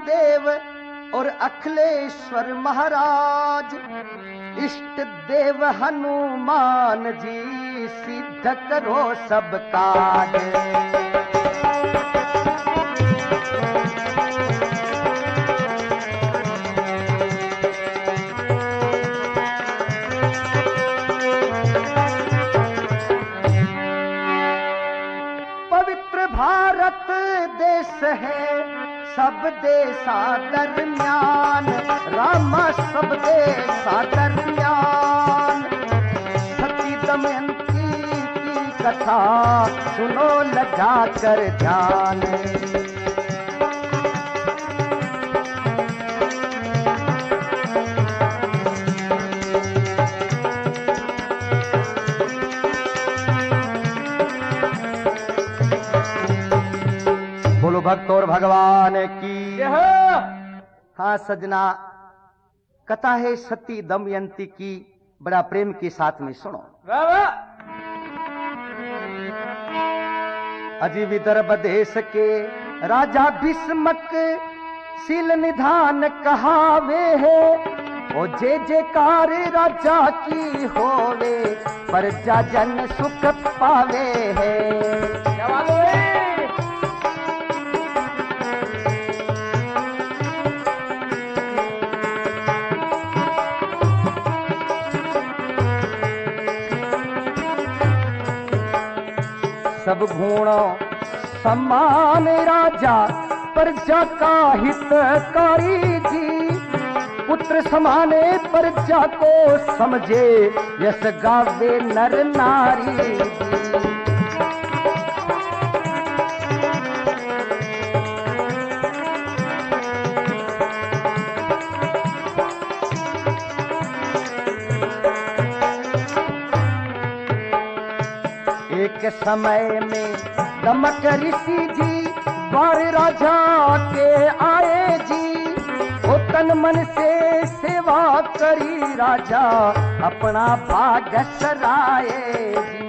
महादेव और अखिलेश्वर महाराज, इष्ट देव हनुमान जी, सिद्ध करो सब काज। पवित्र भारत देश है सब देशा दरमियान, राम सब देशा दरमियान। सती दमयंती की कथा सुनो लगा कर ध्यान। बोलो भक्त और भगवान की। हाँ सजना, कथा है सती दमयंती की, बड़ा प्रेम के साथ में सुनो। अजी विदर्भ देश के राजा भीष्मक शील निधान कहावे है, ओ जे जयकार राजा की होवे, प्रजा जन सुख पावे है। सब गुणों समान राजा, प्रजा का हितकारी जी। पुत्र समाने प्रजा को समझे, यश गावे नर नारी जी। एक समय में दमक ऋषि जी द्वार राजा के आए जी। वो तन मन से सेवा करी राजा, अपना भाग सराए जी।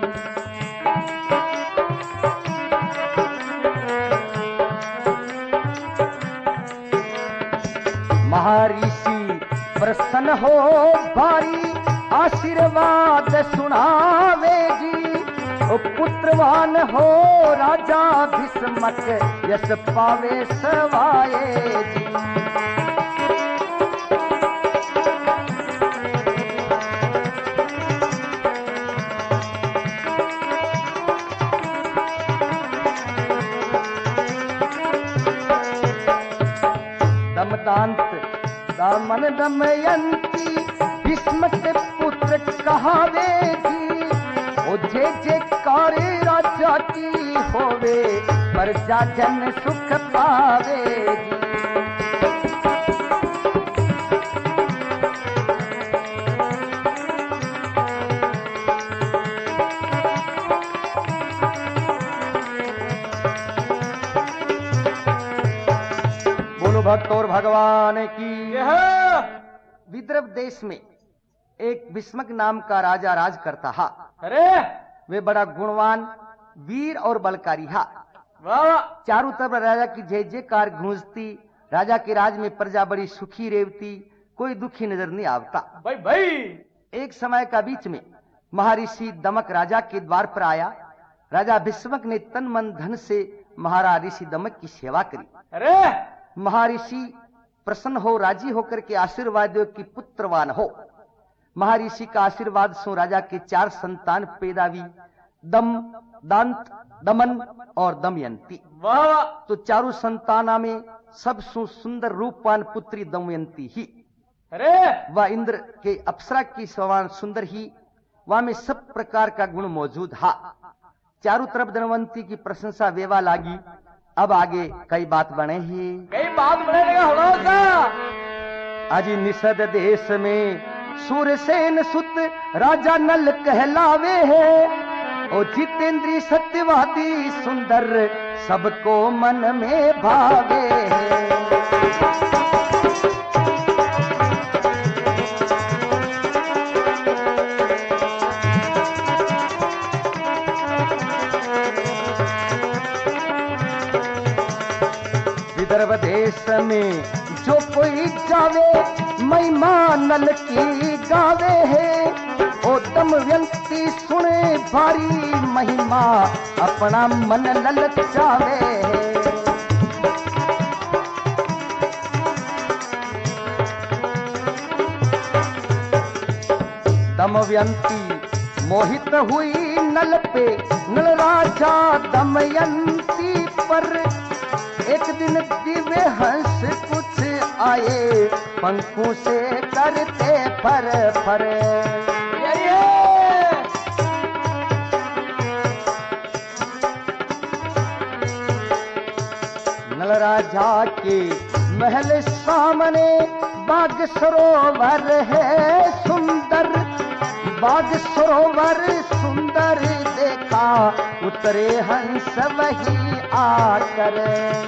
महर्षि प्रसन्न हो भारी, आशीर्वाद सुनावे जी। पुत्रवान हो राजा भीष्मक, यश पावे सवाए जी। दमदांत दामन दमयंती, भीष्म के पुत्र कहावे जी। ओ जे जयकार राजा की होवे, प्रजा जन सुख पावे जी। बोलो भक्त और भगवान की। विदर्भ देश में एक भीष्मक नाम का राजा राज करता हा। अरे वे बड़ा गुणवान, वीर और बलकारी हा। वाह, चारों तरफ राजा की जय जयकार गूंजती। राजा के राज में प्रजा बड़ी सुखी रेवती, कोई दुखी नजर नहीं आवता। भाई भाई। एक समय का बीच में महर्षि दमक राजा के द्वार पर आया। राजा भीष्मक ने तन मन धन से महाराज ऋषि दमक की सेवा करी। अरे महर्षि प्रसन्न हो राजी होकर के आशीर्वाद दियो कि पुत्रवान हो। महर्षि का आशीर्वाद सो राजा के 4 संतान पैदा हुई, दम, दांत, दमन और दमयंती। वाह, तो चारों संताना में सबसे सुंदर रूपवान पुत्री दमयंती ही। अरे वह इंद्र के अप्सरा की समान सुंदर ही, वह में सब प्रकार का गुण मौजूद हा। चारों तरफ दमयंती की प्रशंसा वेवा लागी। अब आगे कई बात बने ही, कई बात बनेगा होगा। आज निषद देश में सूरसेन सुत राजा नल कहलावे है। ओ जितेंद्री सत्यवादी सुंदर सबको मन में भावे है। विदर्भ देश नगर में जो कोई जावे महिमा नल की गावे है। ओ दमयंती सुने भारी महिमा अपना मन ललचावे है। दमयंती मोहित हुई नल पे, नल राजा दमयंती पर। एक दिन दिव्य हंस कुछ आए, पंखों से करते फर फर। नल राजा के महल सामने बाग सरोवर है सुंदर। बाग सरोवर सुंदर देखा, उतरे हंस वही आकर।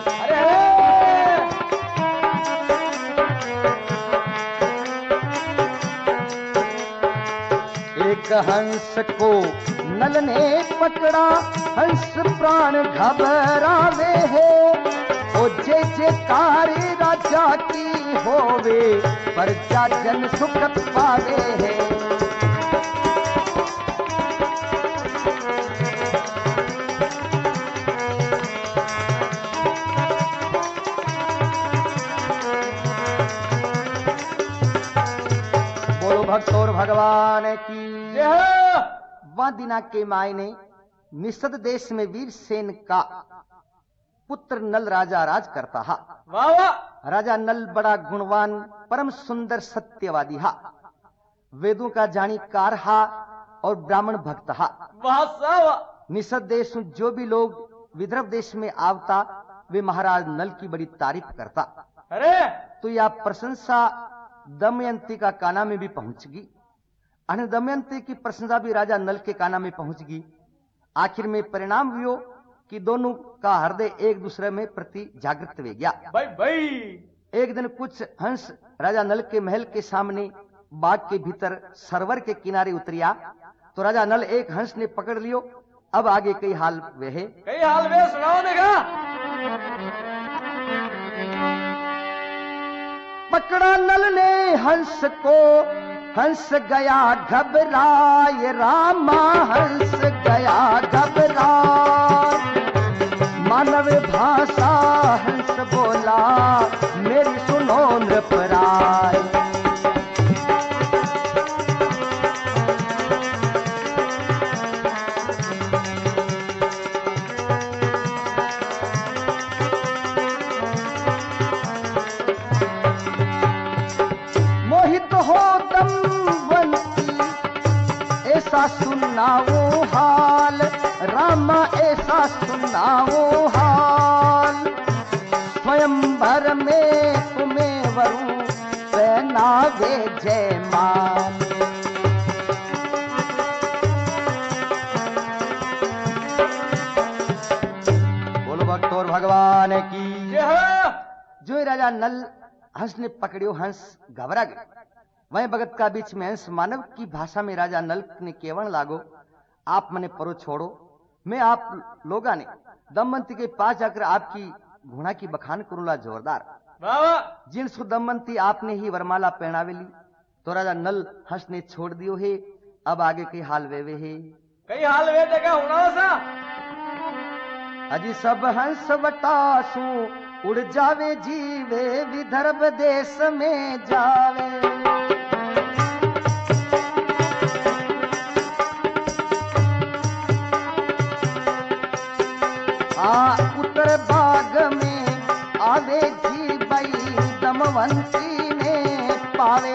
एक हंस को नल ने पकड़ा, हंस प्राण घबरावे है। ओ जे जयकार राजा की होवे, प्रजा जन सुख पावे है। भक्त और भगवान की वह दिना के मायने निषद देश में वीर सेन का पुत्र नल राजा राज करता हा। वाह वाह। राजा नल बड़ा गुणवान परम सुंदर सत्यवादी हा, वेदों का जाणीकार हा और ब्राह्मण भक्त हा। वाह। निषद देश में जो भी लोग विदर्भ देश में आवता, वे महाराज नल की बड़ी तारीफ करता। अरे तो यह प्रशंसा दमयंती का काना में भी पहुंचगी, और दमयंती की प्रशंसा भी राजा नल के काना में पहुंचगी। आखिर में परिणाम हुआ कि दोनों का हृदय एक दूसरे में प्रति जागृत हो गया। भाई एक दिन कुछ हंस राजा नल के महल के सामने बाग के भीतर सरोवर के किनारे उतरिया, तो राजा नल एक हंस ने पकड़ लियो। अब आगे कई हाल वे है। कई हाल वे सुनाओ देगा। पकड़ा नल ने हंस को, हंस गया घबराए रामा, हंस गया घबराए। मानव भाषा हंस बोला, मेरी सुनो नृपराय। ऐसा सुनाओ हाल रामा, ऐसा सुनाओ हाल। स्वयंवर में तुम्हें वरुण पहनावे जयमाल। बोलो भक्त और भगवान की। जो राजा नल हंस ने पकड़ियो, हंस घबरा गए। वहीं भगत का बीच में हंस मानव की भाषा में राजा नल ने केवल लागो, आप मने परो छोड़ो, मैं आप लोगा ने दमयंती के पास जाकर आपकी घोड़ा की बखान करूंगा जोरदार। जिन सु दमयंती आपने ही वरमाला पहनावे ली, तो राजा नल हंस ने छोड़ दियो है। अब आगे कई हाल वे है। कई हाल वे जगह होना सा। अजी सब हंस वटासू उड़ जावे जीवे, विदर्भ देश में जावे। उत्तर बाग में आवे जी बई, दमयंती ने पावे।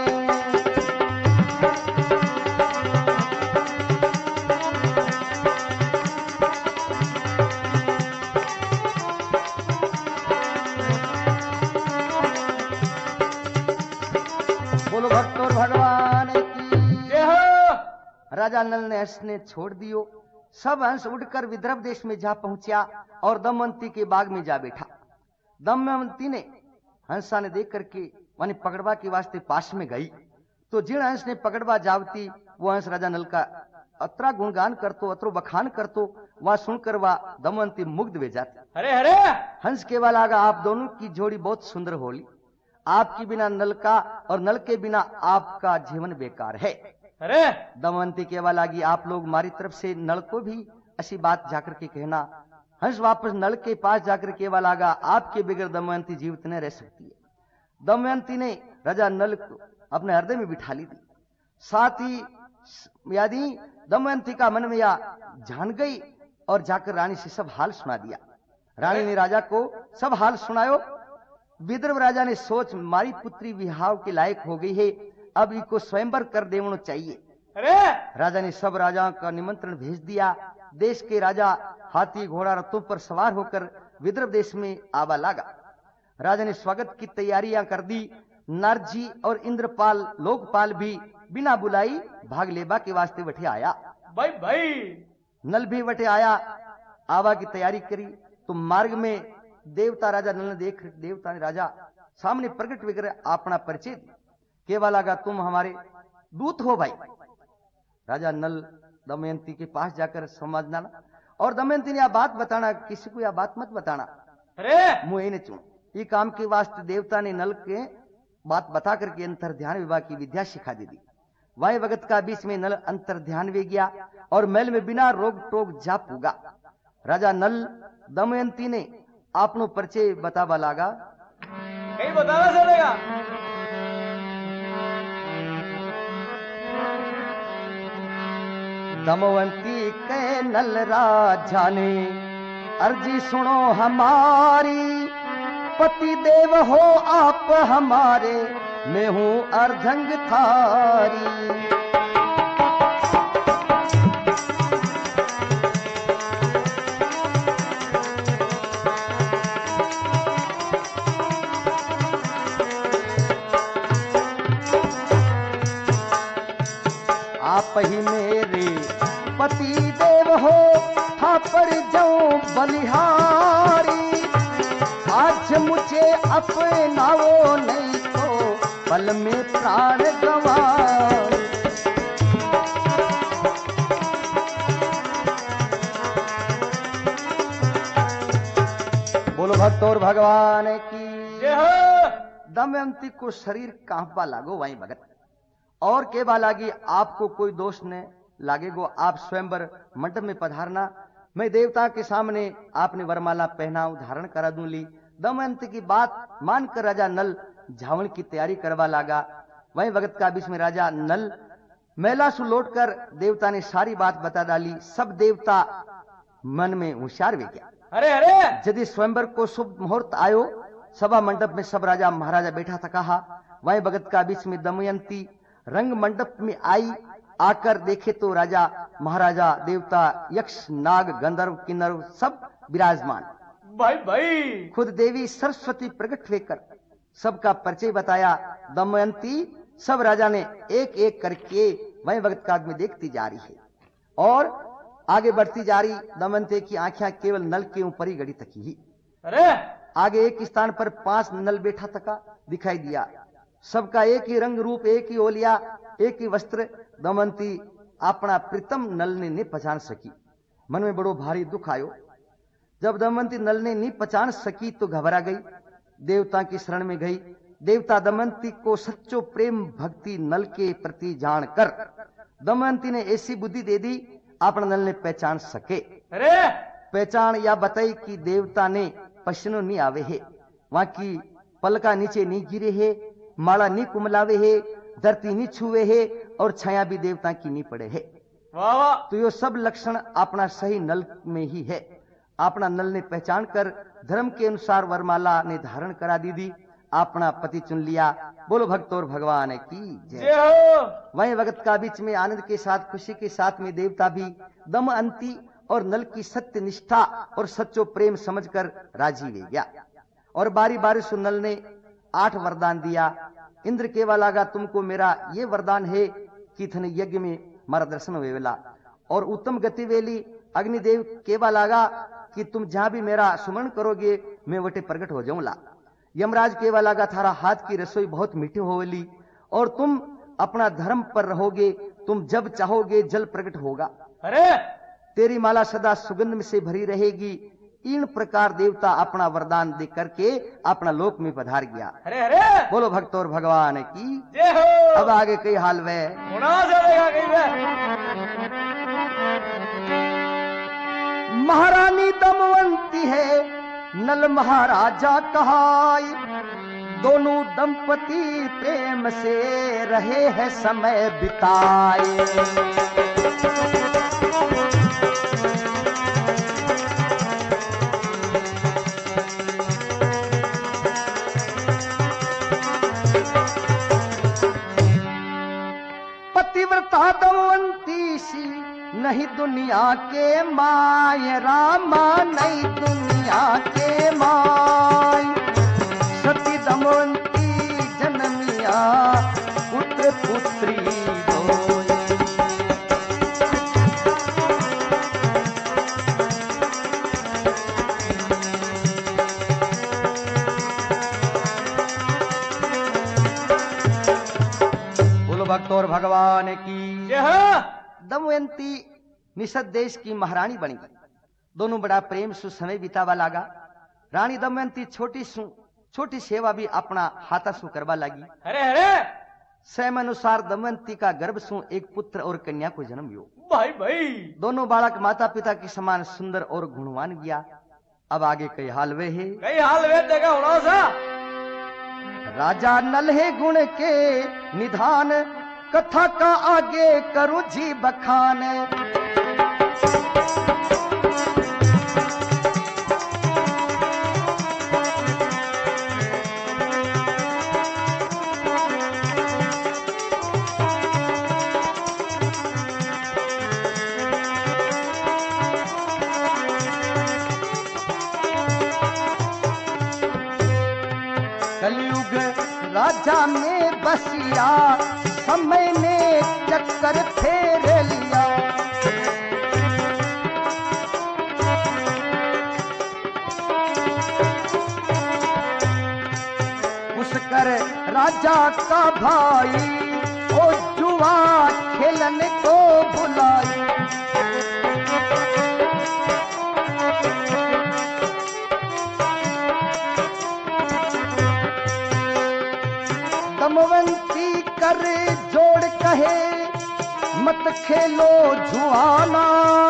बोलो भक्त और भगवान की। राजा नल ने हंस ने छोड़ दियो। सब हंस उड़कर विदर्भ देश में जा पहुंचा और दमयंती के बाग में जा बैठा। दमयंती ने हंसा ने देख करके माने पकड़वा के वास्ते पास में गई, तो जिन हंस ने पकड़वा जावती वो हंस राजा नल का अतरा गुणगान करतो, अतरो बखान करतो, वह सुनकर वह दमयंती मुग्ध वे जाती। अरे अरे हंस केवल आगा, आप दोनों की जोड़ी बहुत सुंदर होली, आपकी बिना नल का और नल के बिना आपका जीवन बेकार है। अरे दमयंती केवल आगी, आप लोग हमारी तरफ से नल को भी ऐसी बात जाकर के कहना। हंस वापस नल के पास जाकर केवल आगा, आपके बगैर दमयंती जीवित न रह सकती है। दमयंती ने राजा नल को अपने हृदय में बिठा ली थी। साथ ही यदि दमयंती का मन में या जान गई और जाकर रानी से सब हाल सुना दिया। रानी ने राजा को सब हाल सुनायो। विदर्भ राजा ने सोच, मारी पुत्री विहाव के लायक हो गई है, अब इको स्वयंवर कर देना चाहिए। अरे राजा ने सब राजाओं का निमंत्रण भेज दिया। देश के राजा हाथी घोड़ा रथों पर सवार होकर विदर्भ देश में आवा लागा। राजा ने स्वागत की तैयारियां कर दी। नारजी और इंद्रपाल लोकपाल भी बिना बुलाई भाग लेबा के वास्ते वठे आया। भाई भाई नल भी वठे आया, आवा की तैयारी करी। तो मार्ग में देवता राजा नल ने देख, देवता ने राजा सामने प्रकट होकर अपना परिचय दिया। केवल आगा, तुम हमारे दूत हो भाई। राजा नल दमयंती के पास जाकर समझना, और दमयंती ने यह बात बताना, किसी को यह बात मत बताना, अरे मुंह ने चुन। ये काम के वास्ते देवता ने नल के बात बता करके अंतर ध्यान विभाग की विद्या सिखा दी। वही वक्त का बीच में नल अंतर ध्यान वे गया और महल में बिना रोक टोक जा पूगा। राजा नल दमयंती ने आपनो परिचय बतावा लागा। कहीं बताना चलेगा। दमयंती के नल राजा ने, अर्जी सुनो हमारी, पति देव हो आप हमारे, मैं हूं अर्धंग थारी। आप ही मेरे पति देव हो, ठापर जाऊं बलिहारी। आज मुझे अपनाओ नहीं तो पल में प्राण गंवाऊं। बोलो भक्त और भगवान की। जय हो। दमयंती को शरीर कांपा लागो वहीं भगत, और के बालागी आपको कोई दोष न लागेगो। आप स्वयंवर मंडप में पधारना, मैं देवता के सामने आपने वरमाला पहनाऊं, धारण करा दूं ली। दमयंती की बात मानकर राजा नल झावण की तैयारी करवा लागा। वहीं वक्त का बीच में राजा नल मेला सु लौटकर देवता ने सारी बात बता डाली। सब देवता मन में होशियार वे गया। अरे अरे यदि स्वयंवर को शुभ मुहूर्त आयो, सभा मंडप में सब राजा महाराजा बैठा था। कहा वहीं भगत का बीच में दमयंती रंग मंडप में आई। आकर देखे तो राजा महाराजा देवता यक्ष नाग गंधर्व किन्नर सब विराजमान। भाई भाई खुद देवी सरस्वती प्रकट होकर सबका परिचय बताया। दमयंती सब राजा ने एक एक करके वहीं वक्त काल में देखती जा रही है और आगे बढ़ती जा रही। दमयंती की आंखें केवल नल के ऊपर ही गड़ी तकी ही। अरे आगे एक स्थान पर 5 नल बैठा तका दिखाई दिया। सबका एक ही रंग रूप, एक ही ओलिया, एक ही वस्त्र। दमयंती अपना प्रीतम नल ने नहीं पहचान सकी। मन में बड़ो भारी दुख आयो। जब दमयंती नल ने नहीं पहचान सकी तो घबरा गई, देवता की शरण में गई। देवता दमयंती को सच्चो प्रेम भक्ति नल के प्रति जान कर दमयंती ने ऐसी बुद्धि दे दी अपना नल ने पहचान सके। अरे पहचान या बताई कि देवता ने पसीनो नहीं आवे है, वहां की पलका नीचे नहीं गिरे है, माला नहीं कुमलावे है, धरती नहीं छुए है और छाया भी देवता की नहीं पड़े है। वाह वाह। तो ये सब लक्षण अपना सही नल में ही है। अपना नल ने पहचान कर धर्म के अनुसार वरमाला ने धारण करा दी, अपना पति चुन लिया। बोलो भक्त और भगवान की जय। जय हो। वहीं वक्त का बीच में आनंद के साथ खुशी के साथ में देवता भी दमयंती और नल की सत्य निष्ठा और सच्चो प्रेम समझकर राजी ले गया। और बारी बारी से नल ने 8 वरदान दिया। इंद्र केवल लागा, तुमको मेरा ये वरदान है कि थन यज्ञ में मारा दर्शन वेला और उत्तम गति वेली। अग्निदेव केवल लागा कि तुम जहां भी मेरा सुमरण करोगे मैं वटे प्रकट हो जाऊंगा। यमराज केवल लागा, थारा हाथ की रसोई बहुत मीठी होवेली और तुम अपना धर्म पर रहोगे तुम जब चाहोगे जल प्रकट होगा। अरे तेरी माला सदा सुगंध में से भरी रहेगी। इन प्रकार देवता अपना वरदान दे करके अपना लोक में पधार गया। अरे अरे बोलो भक्त और भगवान की जय हो। अब आगे कई हाल वे होना चलेगा कहीं पे। महारानी दमवंती है नल महाराजा कहाई। दोनों दंपति प्रेम से रहे हैं समय बिताए। पतिव्रता दमवंती सी नहीं दुनिया के माय रामा नहीं दुनिया के माय। सती दमवंती जन्मिया पुत्र पुत्री दोय। बोलो भक्त और भगवान की जय हो। दमयंती निषद देश की महारानी बनी। दोनों बड़ा प्रेम सु समय बितावा लागा। रानी दमयंती छोटी सेवा भी अपना हाथा सु करवा लगी। अरे अरे स्वयं अनुसार दमयंती का गर्भ सु एक पुत्र और कन्या को जन्म लियो। भाई भाई दोनों बालक माता पिता के समान सुंदर और गुणवान गया। अब आगे कई हाल वे है। कई हाल वे देखा होना सा। राजा नल्हे गुण के निधान कथा का आगे करूं जी बखान। कलयुग राजा में बसिया समय ने चक्कर फेर लिया। उसकर राजा का भाई ओ जुआ खेलने को बुलाई। दमवंती कर जोड़ कहे मत खेलो जुआना।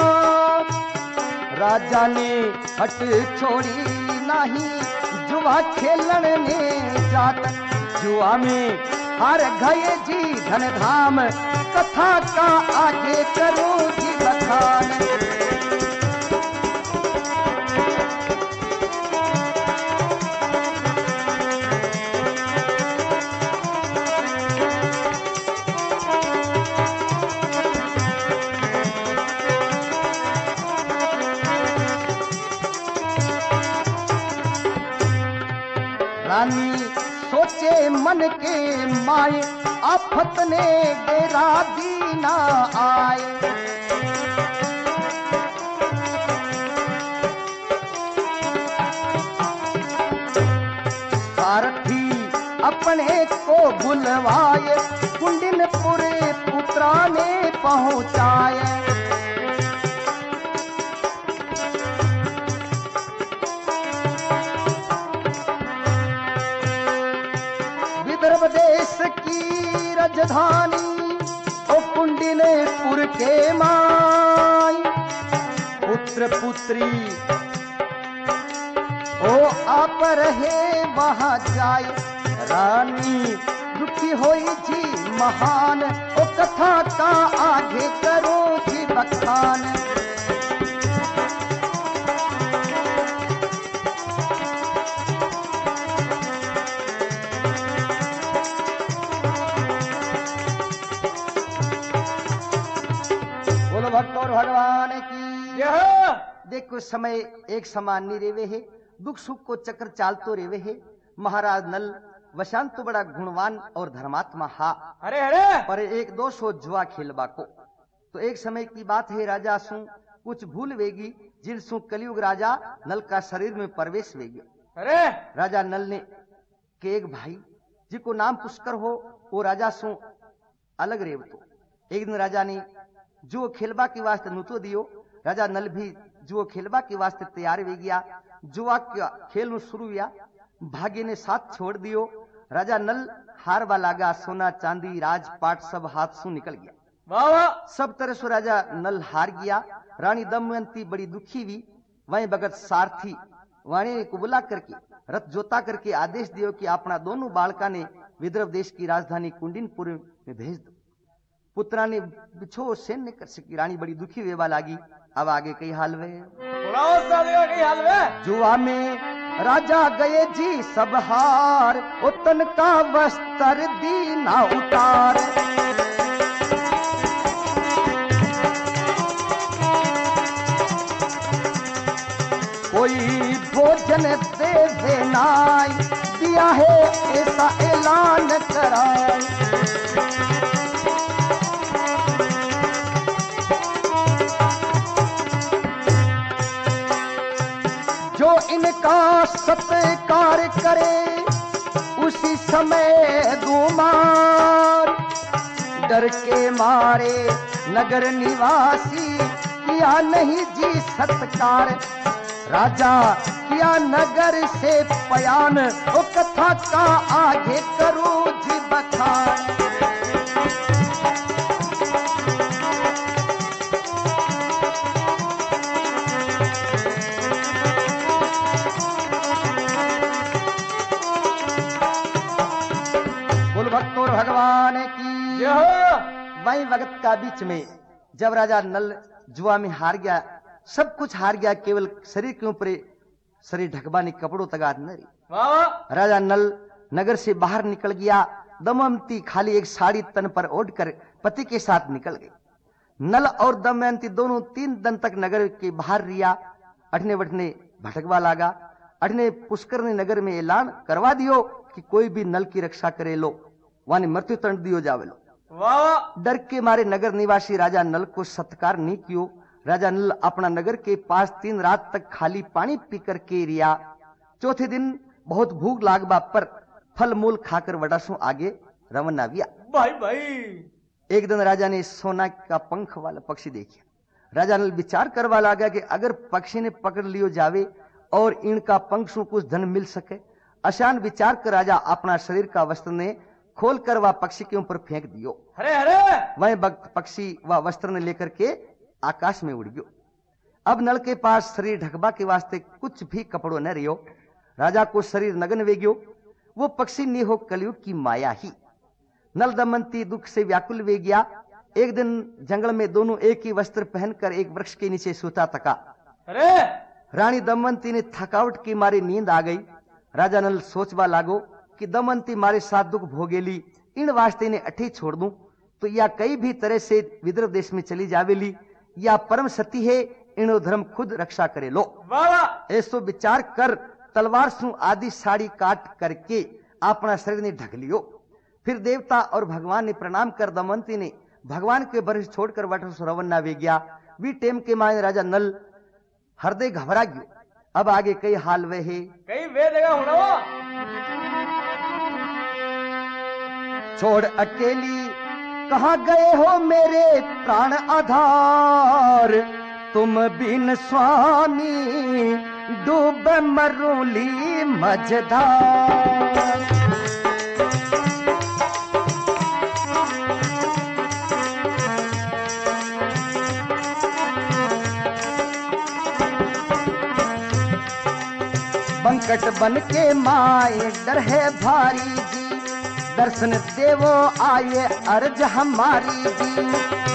राजा ने हट छोड़ी नहीं जुआ खेलन ने जात। जुआ में हार गए जी धन धाम कथा का आगे करो जी बखान। रानी सोचे मन के माए आफत ने डेरा दीना आए। सारथी अपने को बुलवाए कुंडिनपुर पुत्रा ने पहुंचाए। विदर्भ देश की राजधानी ओ कुंडिनपुर के माई। पुत्र पुत्री ओ आप रहे वहां जाए। रानी दुखी होई जी महान ओ कथा का आगे करो जी बखान। बोलो भक्त और भगवान की जय हो। देखो समय एक समान नहीं रेवे है। दुख सुख को चक्र चालतो रेवे है। महाराज नल वशांत तो बड़ा गुणवान और धर्मात्मा हा। अरे अरे पर एक दोष हो जुआ खेलबा को। तो एक समय की बात है राजा सु कुछ भूल वेगी जिन सु कलयुग राजा नल का शरीर में प्रवेश वेगी। अरे राजा नल ने के एक भाई जिको नाम पुष्कर हो वो राजा सु अलग रेव तो एक दिन राजा ने जुओ खेलबा के वास्ते नुतो दियो। राजा नल भी जुओ खेलबा के वास्ते तैयार हो गया। जुआ का खेल शुरू हुआ। भाग्य ने साथ छोड़ दियो। राजा नल हारवा लागा। सोना चांदी राजपाट सब हाथ से निकल गया। वाह वाह सब तरह से राजा नल हार गया। रानी दमयंती बड़ी दुखी हुई। वहीं भगत सारथी वाणी को बुला करके रथ जोता करके आदेश दियो कि अपना दोनों बालका ने विदर्भ देश की राजधानी कुंडिनपुर में भेज दो। पुत्रा ने बिछो सेन कर सकी। रानी बड़ी दुखी वेवा लागी। अब आगे कई हाल वे सुनाओ साथियों की हाल में। जुआ में राजा गए जी सब हार। उतन का वस्त्र दीना उतार। कोई भोजन देवे नाई। दिया है ऐसा ऐलान कराए। जो इनका सत्कार करे उसी समय दूमार। डर के मारे नगर निवासी किया नहीं जी सत्कार। राजा किया नगर से पयान। ओ कथा का आगे करूं जी बखान। बोल भक्तों भगवान की जय हो। वही वक्त का बीच में जब राजा नल जुआ में हार गया, सब कुछ हार गया, केवल शरीर के ऊपर शरीर ढकबा नहीं, कपड़ों तगार नरी। वाह वाह राजा नल नगर से बाहर निकल गया। दमयंती खाली एक साड़ी तन पर ओढ़कर पति के साथ निकल गई। नल और दमयंती दोनों 3 दिन तक नगर के बाहर रिया। अठने बठने भटकवा लागा। अठने पुष्कर ने नगर में ऐलान करवा दियो कि कोई भी नल की रक्षा करे लो, वानी मृत्यु दंड दियो जावे लो। वाह वाह डर के मारे नगर निवासी राजा नल को सत्कार नहीं कियो। राजा नल अपना नगर के पास 3 रात तक खाली पानी पीकर के रिया। चौथे दिन बहुत भूख लागबा पर फल मूल खाकर वडासों आगे रवाना हुआ। भाई भाई एक दिन राजा ने सोना का पंख वाला पक्षी देखा। राजा नल विचार करवा लगा कि अगर पक्षी ने पकड़ लियो जावे और इनका पंख से कुछ धन मिल सके। आसान विचार कर राजा अपना शरीर का वस्त्र ने खोल कर वह पक्षी के ऊपर फेंक दियो। हरे हरे वह पक्षी वह वस्त्र ने लेकर के आकाश में उड़ गयो। अब नल के पास शरीर ढकबा के वास्ते कुछ भी कपड़ों न रियो। राजा को शरीर नग्न वे गयो। वो पक्षी नहीं हो कलयुग की माया ही। नल दमयंती दुख से व्याकुल वे गया। एक दिन जंगल में दोनों एक ही वस्त्र पहनकर एक वृक्ष के नीचे सूता तका। अरे रानी दमयंती ने थकावट की मारी नींद आ गई। राजा नल सोचवा लागो कि दमयंती मारे साथ दुख भोगेली, इन वास्ते ने अठी छोड़ दूं तो या कई भी तरह से विदर्भ देश में चली जावेली, या परम सती है, इनो धर्म खुद रक्षा करे लो। वाह वाह ऐसो विचार कर तलवार सु आदि साड़ी काट करके अपना शरीर ने ढक लियो। फिर देवता और भगवान ने प्रणाम कर दमयंती ने भगवान के बरस छोड़कर वट रवाना वे गया। वी टेम के मायने राजा नल हृदय घबरा गयो। अब आगे कई हाल वे है। कहीं वे जगह होना वो। छोड़ अकेली कहाँ गए हो मेरे प्राण आधार। तुम बिन स्वामी डूब मरूली मझधार। संकट बन के माए डर है भारी जी, दर्शन देवो आए अर्ज हमारी जी।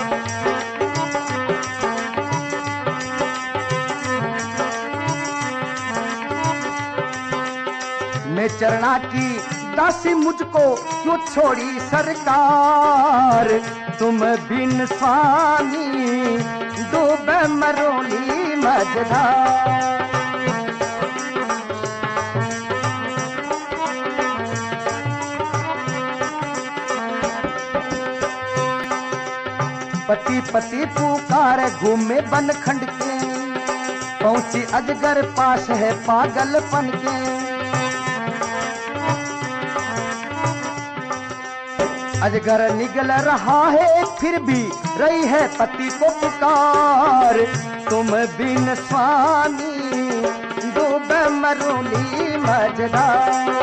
मैं चरणा की दासी मुझको क्यों छोड़ी सरकार। तुम बिन स्वामी डूब मरोली मझधार। पति पति पुकार घूमे बन खंड के, पहुंची अजगर पास है पागलपन के। अजगर निगल रहा है फिर भी रही है पति को पुकार, तुम बिन स्वामी डूब मरूली मझधार।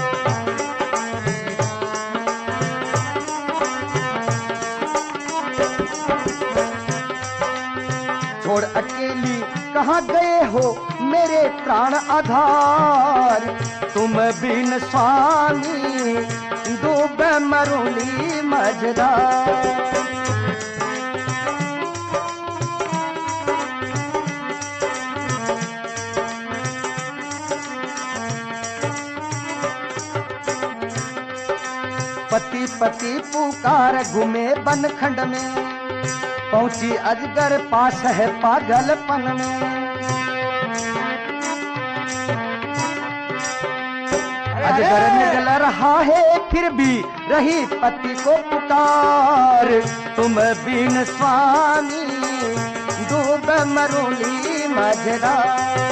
छोड़ अकेली कहाँ गए हो मेरे प्राण आधार, तुम बिन स्वामी डूब मरूली मझधार। पति पति पुकार घूमे बनखंड में, पहुंची अजगर पास है पागलपन में। अजगर निगल रहा है फिर भी रही पति को पुकार, तुम बिन स्वामी डूब मरूली मझधार।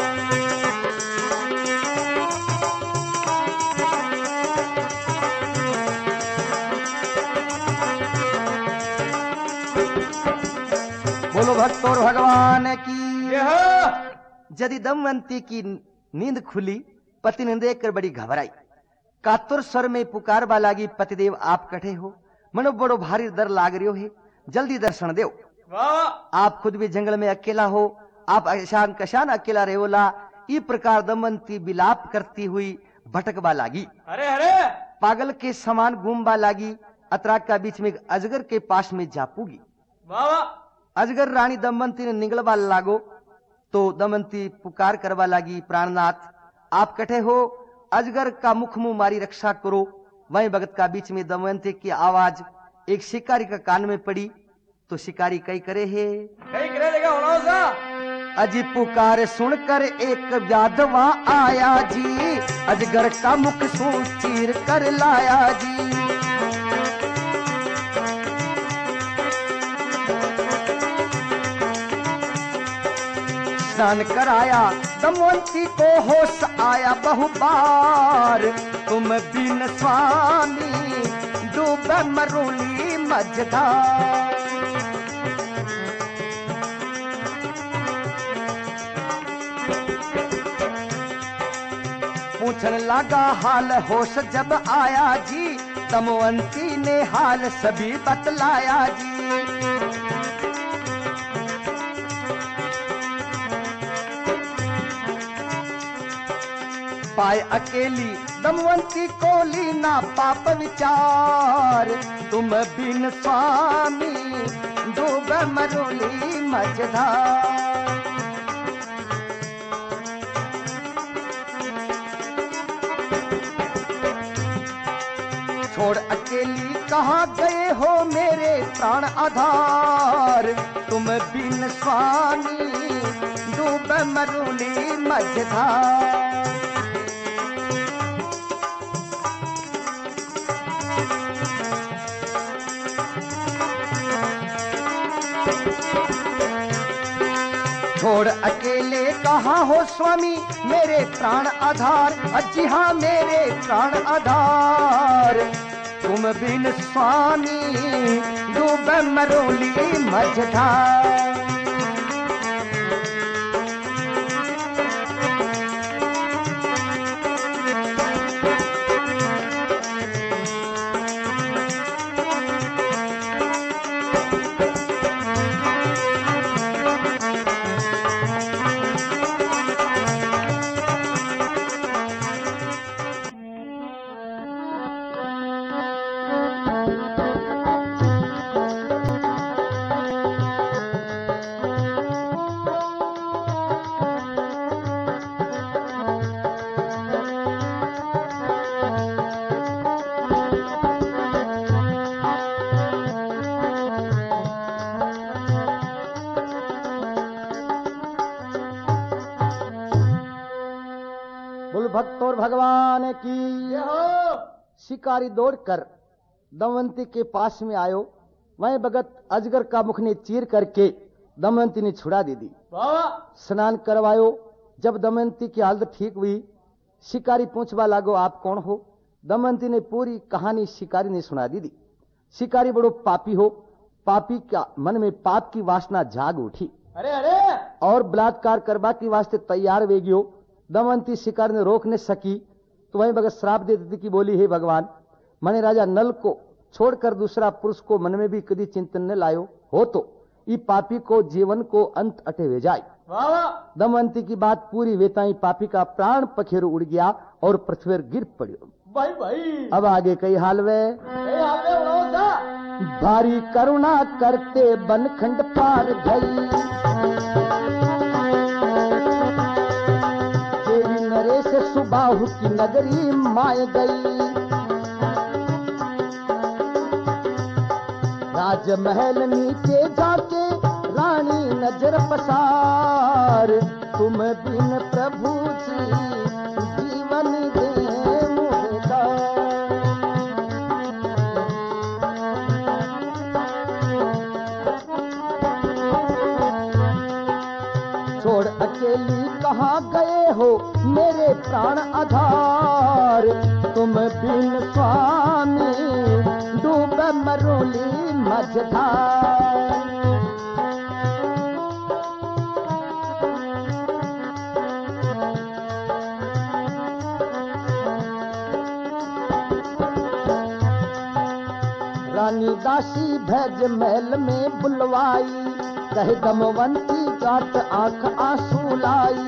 बोलो भक्त और भगवान की। ये हो। यदि दमवंती की नींद खुली, पति ने देखकर बड़ी घबराई, कातुर स्वर में पुकारवा लागी, पतिदेव आप कठे हो, मनो बड़ो भारी डर लाग रियो है, जल्दी दर्शन देव। वाह आप खुद भी जंगल में अकेला हो, आप अशान कशान अकेला रेवला। इस प्रकार दमवंती विलाप करती हुई भटकवा लागी, अरे अरे पागल के समान घूमवा लागी। अतराक का बीच में एक अजगर के पास में जा पूगी। वाह वाह अजगर रानी दमवंती ने निगलवा लागो तो दमवंती पुकार करवा लागी, प्राणनाथ आप कठे हो, अजगर का मुख मुंह मारी रक्षा करो। वहीं भगत का बीच में दमवंती की आवाज एक शिकारी का कान में पड़ी, तो शिकारी कई करे है, कहीं करे देगा होना सा। अजी पुकार सुनकर एक यादवा आया जी, अजगर का मुख सू चीर कर लाया जी। स्नान कराया दमवंती को होश आया बहु बार, तुम बिन स्वामी डूब मरूली मझधार। पूछने लगा हाल होश जब आया जी, दमवंती ने हाल सभी बतलाया जी। पाए अकेली दमवंती को लीना पाप विचार, तुम बिन स्वामी डूब मरूली मझधार। छोड़ अकेली कहाँ गए हो मेरे प्राण आधार, तुम बिन स्वामी डूब मरूली मझधार। छोड़ अकेले कहाँ हो स्वामी मेरे प्राण आधार, अजी हाँ मेरे प्राण आधार, तुम बिन स्वामी डूब मरूली मझधार। भक्त और भगवान की। शिकारी दौड़कर दमवंती के पास में आयो, वहीं भगत अजगर का मुख ने चीर करके दमवंती ने छुड़ा दे दी। स्नान करवायो। जब दमवंती की हालत ठीक हुई, शिकारी पूछवा लागो आप कौन हो। दमवंती ने पूरी कहानी शिकारी ने सुना दी। शिकारी बड़ो पापी हो, पापी का मन में पाप की वासना जाग उठी अरे अरे और बलात्कार करवा के वास्ते तैयार वे गयो। दमवंती शिकार ने रोक न सकी तो वहीं भगत श्राप दे देती कि बोली, हे भगवान, मैंने राजा नल को छोड़कर दूसरा पुरुष को मन में भी कभी चिंतन न लायो हो तो ई पापी को जीवन को अंत अटे वे जाए। वाह वाह दमवंती की बात पूरी वेताई पापी का प्राण पखेरु उड़ गया और पृथ्वी पर गिर पड़ियो। भाई भाई अब आगे कई हाल वे ए आपने उड़ाओ सा भारी करुणा करते बनखंड पार गई, तेरी नरेश सुबाहु की नगरी माय गई। राजमहल नीचे जाके रानी नजर पसार, तुम बिन प्रभु जी जीवन दे मुझदार। छोड़ अकेली कहाँ गए हो मेरे प्राण आधार, तुम बिन स्वामी डूब मरूली मझधार। रानी दासी भैज महल में बुलवाई, कहे दमवंती काट आंख आंसू लाई।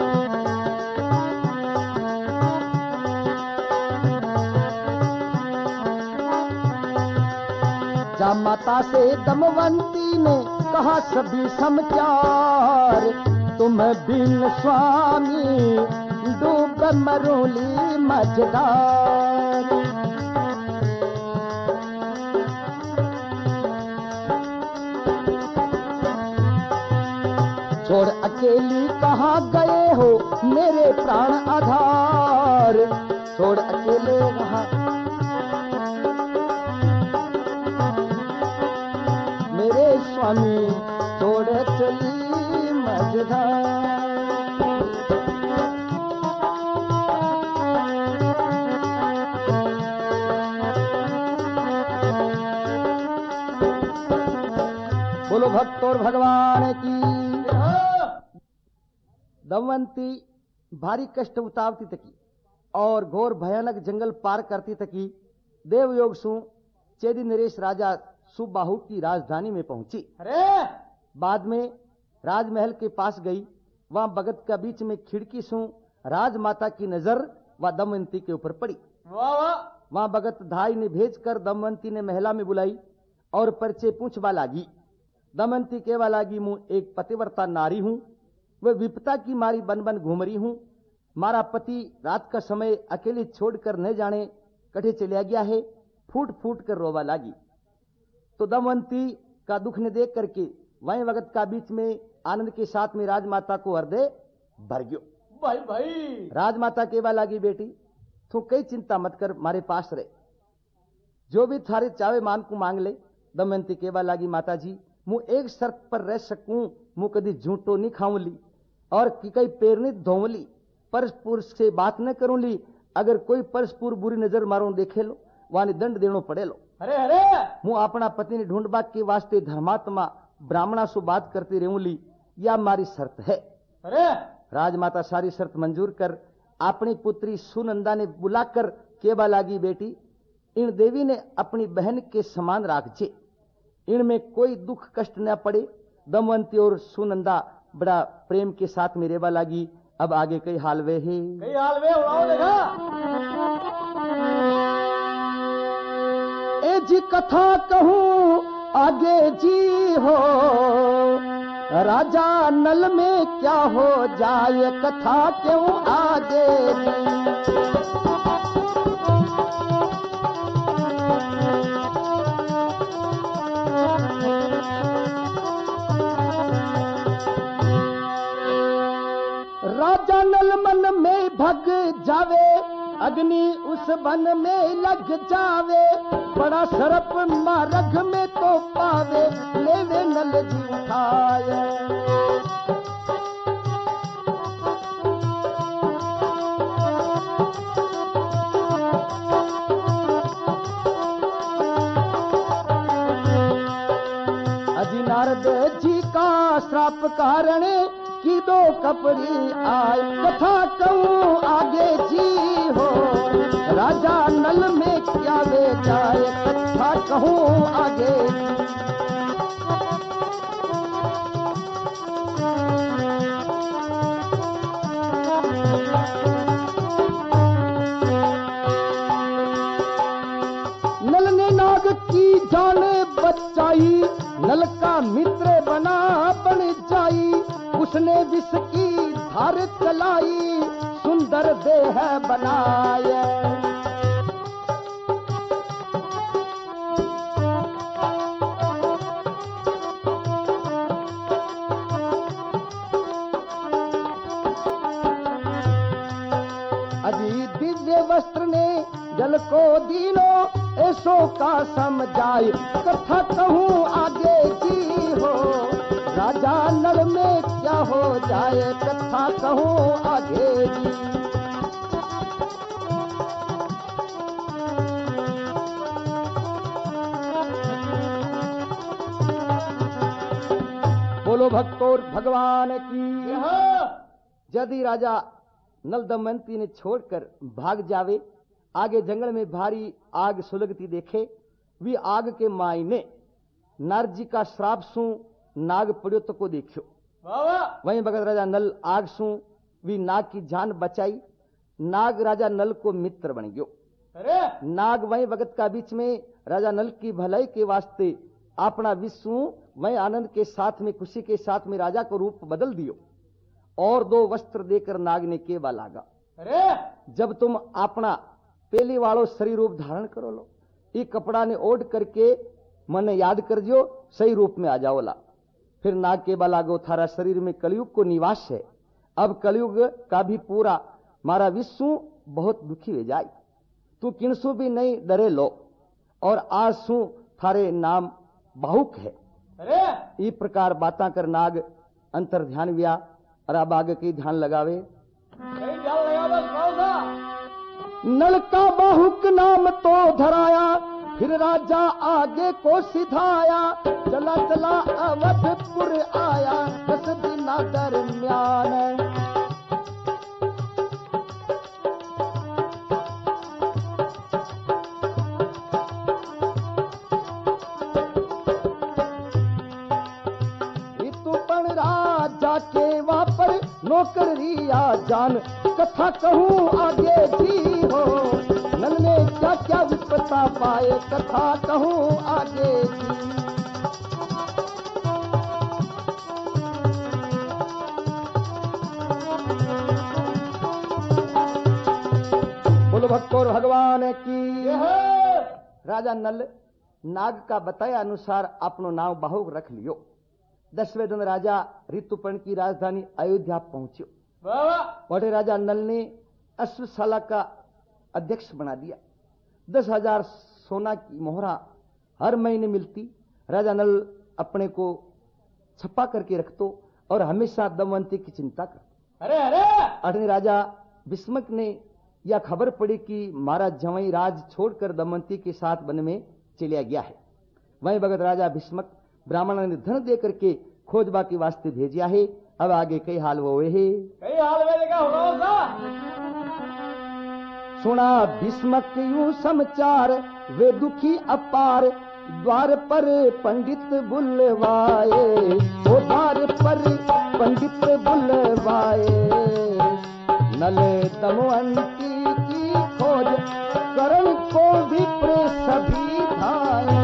जा माता से दमवंती ने कहा सभी समाचार, तुम बिन स्वामी डूब मरूली मझधार। छोड़ अकेली कहाँ गए हो मेरे प्राण आधार, छोड़ अकेले कहाँ मेरे स्वामी छोड़ चली मझधार। बोलो भक्त और भगवान की। दमवंती भारी कष्ट उतावती तकी और घोर भयानक जंगल पार करती तकी देवयोग सु चेदी नरेश राजा सुबाहु की राजधानी में पहुंची। अरे बाद में राजमहल के पास गई, वहां भगत का बीच में खिड़की सु राजमाता की नजर व दमवंती के ऊपर पड़ी। वाह वाह वहां भगत धाई ने भेजकर दमवंती ने महिला में बुलाई और परिचय पूछवा लागी। दमवंती कहवा लागी, मुंह एक पतिव्रता नारी हूं, वह विपता की मारी बन बन घूम रही हूं। मारा पति रात का समय अकेले छोड़कर न जाने कठे चलिया गया है। फूट फूट कर रोवा लागी। तो दमवंती का दुख ने देख करके वहीं भगत का बीच में आनंद के साथ में राजमाता को हृदय भर गयो। भाई भाई राजमाता कहवा लागी, बेटी तू कई चिंता मत कर, मारे पास रहे, जो भी थारे चावे मान को मांग ले। दमवंती कहवा लागी, माता जी मुंह एक शर्त पर रह सकूं, मुंह कभी झूठो नहीं खाऊं ली और कि कई पैर नहीं धोव ली, परस्पुर से बात न करूं ली। अगर कोई परस्पुर बुरी नजर मारो देखे लो वाने दंड देनो पड़े लो। अरे अरे मुंह अपना पति ने ढूंढबा के वास्ते धर्मात्मा ब्राह्मणा से बात करती रहूं ली, या मारी शर्त है। अरे राजमाता सारी शर्त मंजूर कर अपनी पुत्री सुनंदा ने बुलाकर केबा लागी, बेटी इन देवी ने अपनी बहन के समान राखजे, इनमें कोई दुख कष्ट न पड़े। दमवंती और सुनंदा बड़ा प्रेम के साथ में रेवा लागी। अब आगे कई हाल वे है, कई हाल में उड़ाओ देखा। ए जी कथा कहूं आगे जी हो, राजा नल में क्या हो जाए कथा क्यों आगे जी। राजा नल मन में भग जावे, अग्नि उस वन में लग जावे, बड़ा सरप मारग में तो पावे, लेवे नल जी उठाए। कारण की दो कपड़ी आय कथा कहूँ आगे जी हो राजा नल में क्या वे जाए कथा कहूँ आगे नल ने नाग की जान बचाई नल का मित्र बना बन जाई उसने विष की धार चलाई सुंदर देह बनाए अजी दिव्य वस्त्र ने जल को दीनो ऐसो का समझाए कथा कहूँ आगे की हो राजा नल में क्या हो जाए कथा कहूँ आगे की बोलो भक्तों भगवान की यदि राजा नल दमयंती ने छोड़कर भाग जावे आगे जंगल में भारी आग सुलगती देखे वी आग के मायने नारजी का श्राप सू नाग पड़ियो तो को देखियो वहीं भगत राजा नल आग सू वी नाग की जान बचाई नाग राजा नल को मित्र बन गयो अरे नाग वहीं भगत का बीच में राजा नल की भलाई के वास्ते अपना विश्व वहीं आनंद के साथ में खुशी के साथ में राजा को रूप बदल दियो और दो वस्त्र देकर नाग ने केवा लागा अरे जब तुम अपना पहले वालों शरीर रूप धारण करो लो ये कपड़ा ने ओढ़ करके मन याद कर जो सही रूप में आ जाओ ला फिर नाग के बालागो थारा शरीर में कलयुग को निवास है अब कलयुग का भी पूरा मारा विश्व बहुत दुखी हो जाए तू किनसु भी नहीं डरे लो और आसू थारे नाम बाहुक है अरे ई प्रकार बाता कर नाग अंतर ध्यान व्या और अब आगे की ध्यान लगावे कहीं ध्यान लगा बस कौन सा नल का बाहुक नाम तो धराया फिर राजा आगे को सिधाया चला चला अवधपुर आया 10 दिन दरमियान ऋतुपर्ण राजा के वापर नौकरिया जान कथा कहूँ आगे जी हो नल ने क्या क्या विपता पाए कथा कहूँ आगे जी बोलो भक्तों भगवान की राजा नल नाग का बताया अनुसार अपनो नाम बाहुक रख लियो 10वें दिन राजा ऋतुपर्ण की राजधानी अयोध्या पहुंचो बड़े राजा नल ने अश्वशाला का अध्यक्ष बना दिया 10,000 सोना की मोहरा हर महीने मिलती राजा नल अपने को छपा करके रखतो और हमेशा दमवंती की चिंता कर अरे अरे अठने राजा भीष्मक ने यह खबर पड़ी कि महाराज जवाई राज छोड़कर दमवंती के साथ वन में चलिया गया है वहीं भगत राजा भीष्मक ब्राह्मण ने धन दे करके खोजबा के वास्ते भेजिया है अब आगे कई हाल वो है कहीं हाल में लगा होगा सुना भीष्मक यूं समाचार वे दुखी अपार द्वार पर पंडित बुलवाए वो द्वार पर पंडित बुलवाए नल दमवंती की खोज करण को विप्र सभी धाए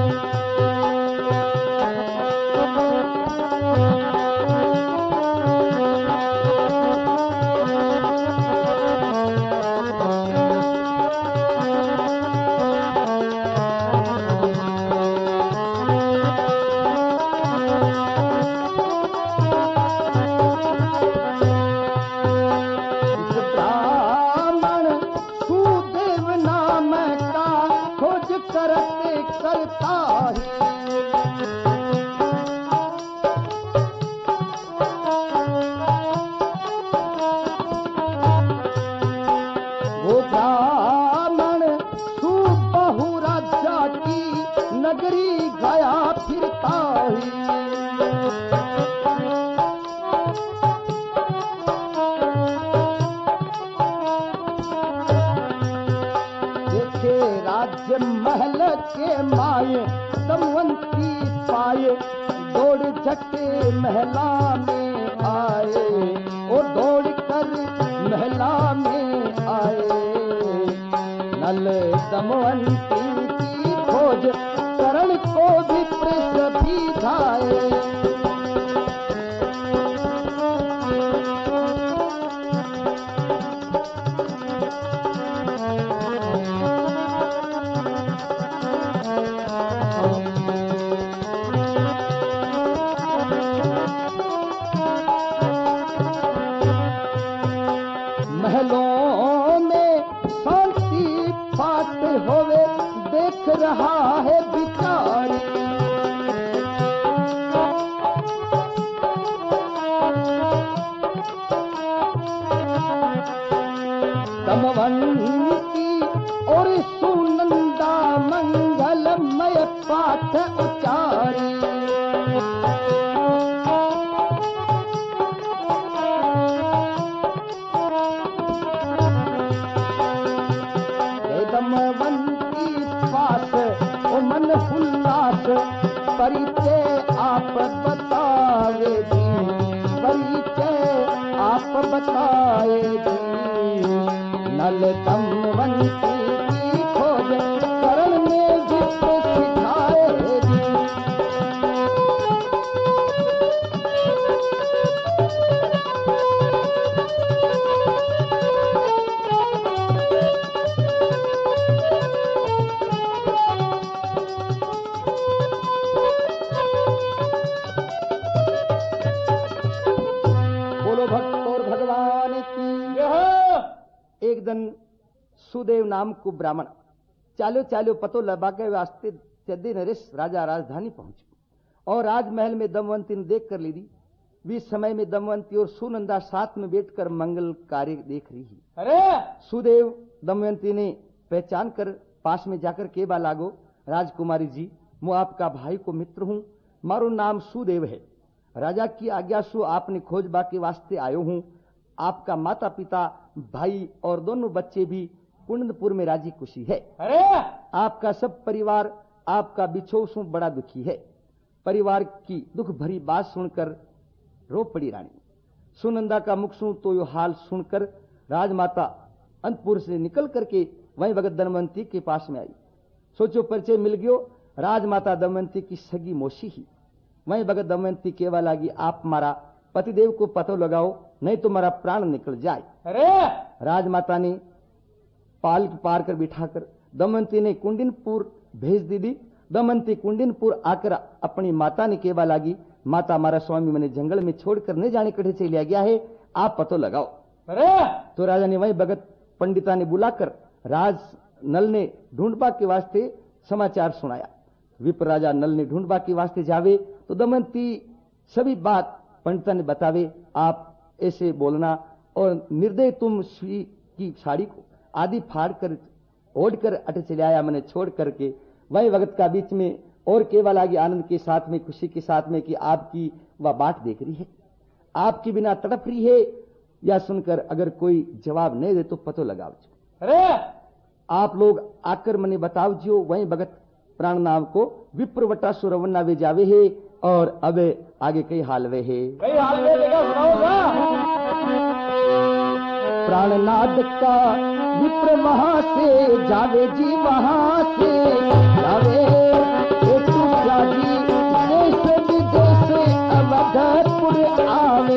के माए दमवंती पाए दौड़ झटे महला में आए, ओ दौड़ कर महला में आए। नल दमवंती की खोज करण को भी प्रश्न भी धाए। महलों में शांति पाट होवे देख रहा है बिचारी। दमवंती और सुनंदा मंगलमय पाठ उचारी। दमवंती पास ओ मन उल्लास परिचय आप बतावे जी, परिचय आप बताए जी। नल दमवंती की खोज करण में विश्व सिखाए जी। एक दिन सुदेव नाम को ब्राह्मण चालो चालो पतो लबा के वास्ते चद्दी नरेश राजा राजधानी पहुंचे और राजमहल में दमवंती ने देख कर ली दी। बीच समय में दमवंती और सुनंदा साथ में बैठकर मंगल कार्य देख रही है। अरे सुदेव दमवंती ने पहचान कर पास में जाकर केबा लागो, राजकुमारी जी मैं आपका भाई को मित्र हूं, मारो नाम सुदेव है। राजा की आज्ञा सु आपने खोजबा के वास्ते आयो हूं। आपका माता पिता भाई और दोनों बच्चे भी कुंदनपुर में राजी खुशी है। अरे आपका सब परिवार आपका बिछोह से बड़ा दुखी है। परिवार की दुख भरी बात सुनकर रो पड़ी रानी। सुनंदा का मुख सुन तो यो हाल सुनकर राजमाता अंतपुर से निकल करके वहीं भगत दमवंती के पास में आई। सोचो परिचय मिल गयो, राजमाता दमवंती की सगी मोशी ही। वहीं भगत दमवंती केवा लागी, आप मारा पतिदेव को पतो लगाओ नहीं तो मेरा प्राण निकल जाए। अरे राजमाता ने पाल पार कर बिठाकर दमवंती ने कुंडिनपुर भेज दी। दमवंती कुंडिनपुर आकर अपनी माता ने केवा लागी, माता हमारा स्वामी मैंने जंगल में छोड़कर नहीं जाने कटे से लिया गया है, आप पतो लगाओ। अरे तो राजा ने वही भगत पंडिता ने बुलाकर राज नल ने ढूंढबा के वास्ते समाचार सुनाया। विप्र राजा नल ने ढूंढबा के वास्ते जावे तो दमवंती सभी बात पंडिता ने बतावे, आप ऐसे बोलना और निर्दय तुम श्री की साड़ी को आदि फाड़ कर ओढ़ कर अटे चले आया मैंने छोड़ करके। वही भगत का बीच में और केवल आगे आनंद के साथ में खुशी के साथ में कि आपकी वह बाट देख रही है, आपकी बिना तड़प रही है, या सुनकर अगर कोई जवाब नहीं दे तो पतो लगाओ। अरे आप लोग आकर मैंने बताओ जो वही भगत प्राण नाम को विप्रवटा सुरवन्ना वे जावे है और अब आगे कई हाल वे है। कई हाल वे देखा सुनाओगा। प्राणनाद का विप्र वहां से जावे जी, वहां से जावे जी देश विदेश अवधपुर आवे।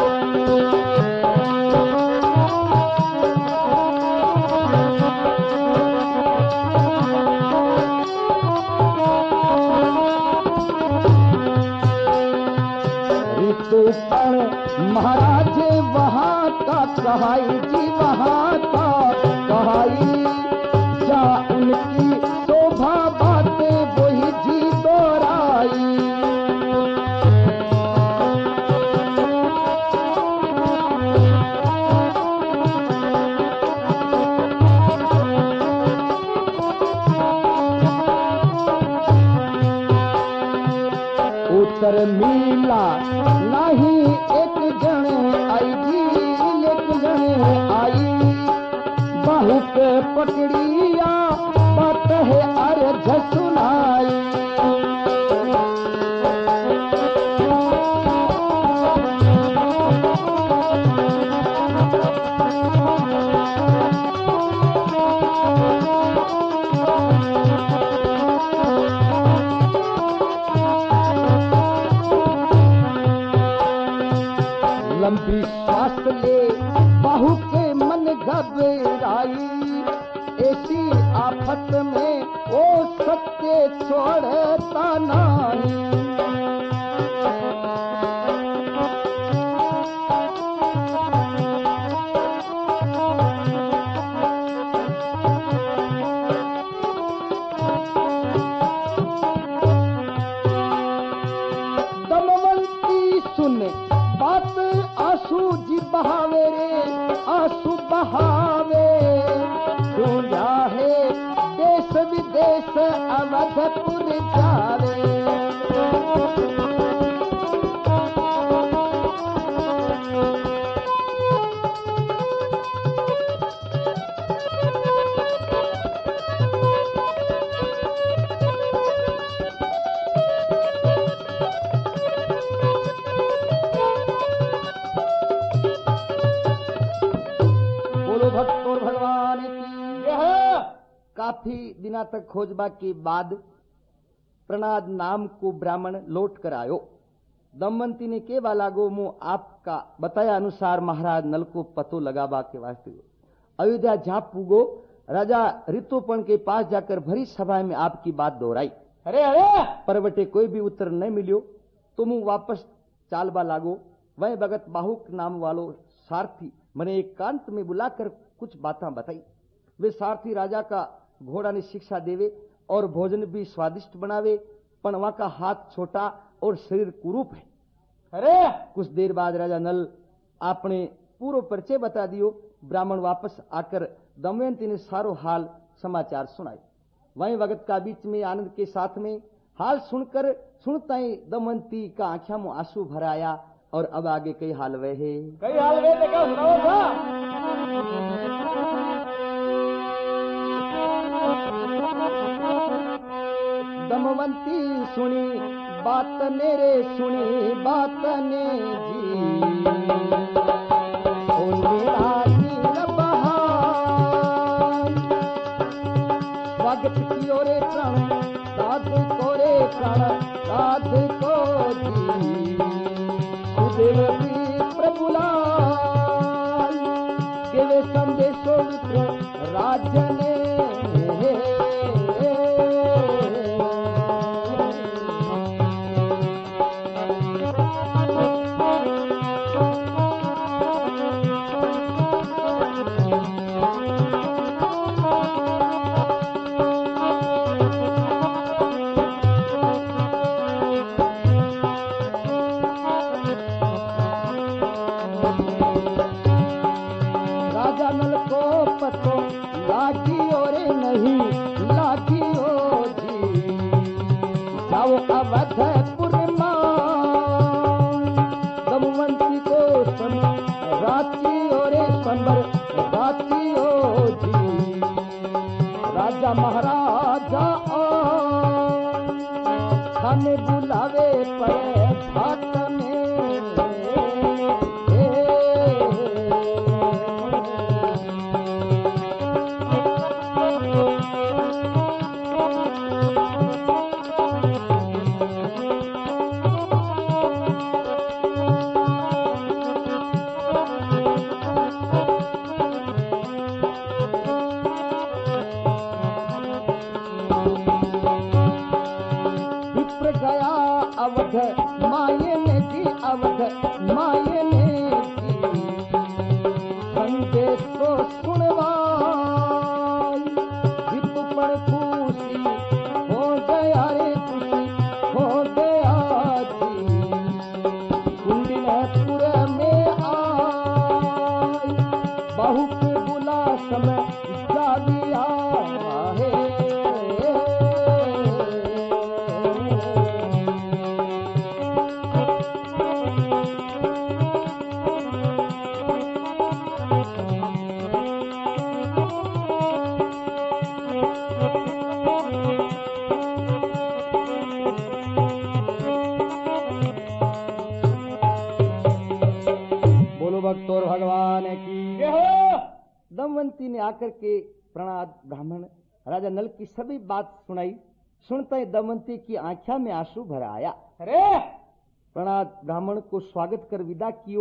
महाराज वहां का कहाई जी, वहां का कहाई, क्या उनकी शोभा बातें वही जी दोहराई। उत्तर मीला नहीं एक जने आई जी, एक जने आई बाहु के पकड़िया बात है अरे झसू लंबी सांस ले बाहु के मन घबराई, ऐसी आफत में वो सत्य छोड़ता नहीं। आंसू जी बहावे रे आंसू बहावे, ढूंढा है देश विदेश अवधपुर जावे। काफी दिना तक खोजबा के बाद प्रणाद नाम को ब्राह्मण लौट कर आयो। दमवंती ने केवा लागो मु आपका बताया अनुसार महाराज नल को पतो लगाबा के वास्ते अयोध्या जा पूगो। राजा ऋतुपर्ण के पास जाकर भरी सभा में आपकी बात दोहराई। अरे अरे परवटे कोई भी उत्तर नहीं मिलियो तो मु वापस चालबा लागो। वह भगत बाहुक नाम वालो सारथी मैंने एकांत में बुलाकर कुछ बातें बताई। वे सारथी राजा का घोड़ा ने शिक्षा देवे और भोजन भी स्वादिष्ट बनावे, पण वहां का हाथ छोटा और शरीर कुरूप है। अरे कुछ देर बाद राजा नल आपने पूरा परिचय बता दियो। ब्राह्मण वापस आकर दमयंती ने सारो हाल समाचार सुनाए। वहीं वक्त का बीच में आनंद के साथ में हाल सुनकर सुनता ही दमयंती का आंखों में आंसू भर आया। और अब आगे कई हाल वे है, कई हाल वे देखा सुनाओ था। दमवंती सुनी बात ने रे सुनी बात ने जी, ओ मेरा नील बहार स्वागत की ओरे प्राण साध को रे प्राण साध को जी, सुदेव की प्रभुलाल देवे संदेशो राज्य ने अवधपुर दमवंती को राची ओरे संबर राची ओ जी, राजा महाराजा खाने बुलावे पड़े भात में। अवध मायने की अवध मायने की संदेश को सुनवाई, ऋतुपर्ण खुशी हो गया रे खुशी हो गया जी, कुंडिनपुर में आई बाहुक बुला समय जालिया है। भक्तों भगवान की दमवंती ने आकर के प्रणाद ब्राह्मण राजा नल की सभी बात सुनाई। सुनता ही दमवंती की आंखों में आंसू भर आया। अरे प्रणाद ब्राह्मण को स्वागत कर विदा कियो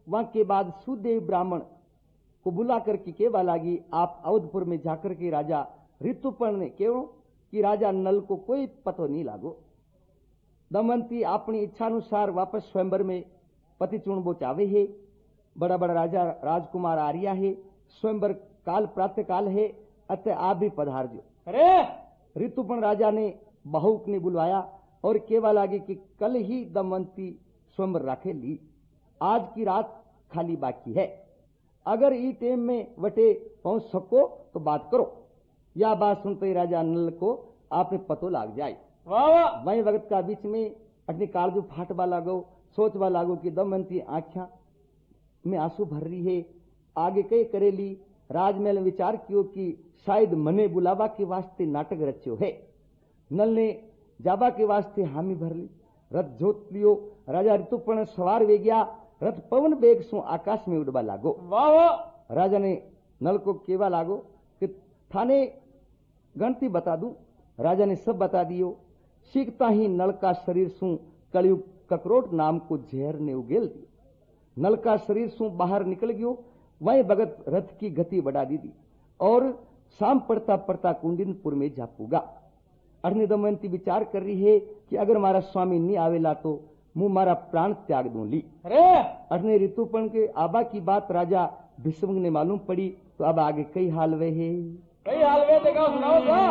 वहां के बाद सुदेव ब्राह्मण को बुला करके केवा लागी, आप अवधपुर में जाकर के राजा ऋतुपर्ण ने क्यों कि राजा नल को कोई पतो नहीं लागो। दमयंती अपनी इच्छानुसार वापस स्वयंवर में पति चुनबो चावे है। बड़ा बड़ा राजा राजकुमार आर्या है। स्वयंवर काल प्रातः काल है, अतः आप भी पधार जो। अरे ऋतुपर्ण राजा ने बहू ने बुलवाया और केवा लागे कि कल ही दमयंती स्वयंवर राखे ली, आज की रात खाली बाकी है। अगर ई टेम में वटे पहुंच सको तो बात करो। या बात सुनते ही राजा नल को आपने पतो लाग जाए। वाह वाह वही वक्त का बीच में अपनी कालजू फाटवा लागो, सोचवा लागो कि दमयंती आंखा में आंसू भर रही है। आगे कई करेली राजमहल में विचार कियो कि शायद मने बुलावा के वास्ते नाटक रच्यो है। नल ने जाबा के वास्ते हामी भर ली, रथ जोत लियो। राजा ऋतुपर्ण सवार वे गया, रथ पवन बेग सो आकाश में उड़वा लागो। वाह वाह राजा ने नल को केवा लागो कि थाने गणती बता दूं। राजा ने सब बता दियो। सीखता ही नल का शरीर सू कलयुग ककरोट नाम को जहर ने उगेल दियो। नल का शरीर सू बाहर निकल गयो। वही भगत रथ की गति बढ़ा दी और शाम पड़ता पड़ता कुंडिनपुर में जा पूगा। अड़ने दमयंती विचार कर रही है कि अगर मारा स्वामी नहीं आवेला तो मुंह मारा प्राण त्याग दूं ली। अरे अड़ने ऋतुपर्ण के आबा की बात राजा भीष्म ने मालूम पड़ी तो अब आगे कई हाल वे है। कई हाल वे देखा सुनाओ सा।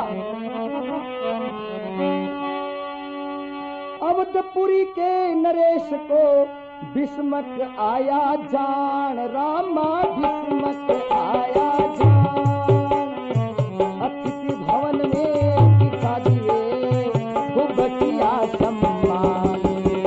अवधपुरी के नरेश को भीष्मक आया जान, रामा भीष्मक आया जान। अतिथि भवन में दिखा दिए खूब किया सम्मान।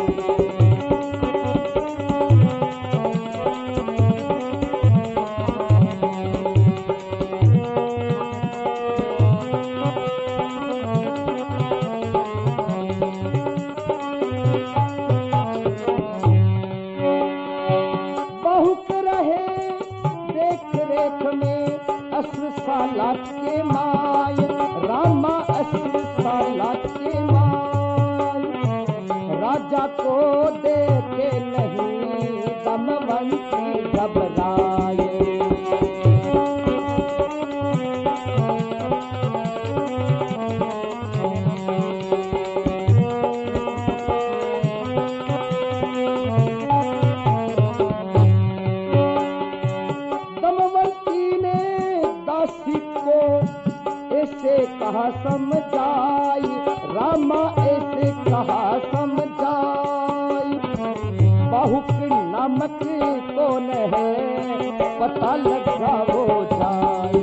सालात के माय रामा अस्र सालात के माय। राजा को देखे नहीं दमयंती घबराए। कहा समझाई रामा ऐसे कहा समझाई। बहुक नामक कौन है पता लगा वो जाए।